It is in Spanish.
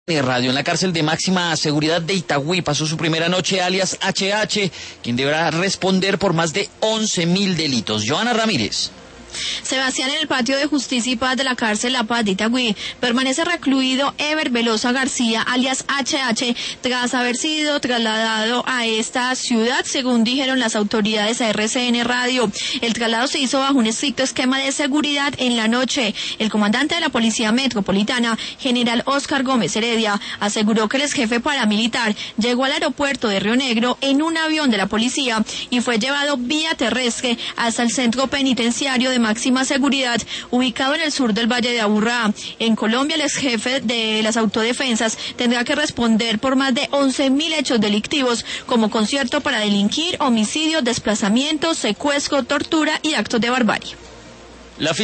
Radio en la cárcel de máxima seguridad de Itagüí pasó su primera noche alias HH, quien deberá responder por más de 11.000 delitos. Joana Ramírez. Sebastián, en el patio de Justicia y Paz de la cárcel La Paz de Itagüí permanece recluido Ever Velosa García, alias HH, tras haber sido trasladado a esta ciudad, según dijeron las autoridades a RCN Radio. El traslado se hizo bajo un estricto esquema de seguridad en la noche. El comandante de la Policía Metropolitana, general Óscar Gómez Heredia, aseguró que el exjefe paramilitar llegó al aeropuerto de Río Negro en un avión de la policía y fue llevado vía terrestre hasta el centro penitenciario de máxima seguridad ubicado en el sur del Valle de Aburrá. En Colombia, el exjefe de las autodefensas tendrá que responder por más de 11.000 hechos delictivos como concierto para delinquir, homicidio, desplazamiento, secuestro, tortura y actos de barbarie.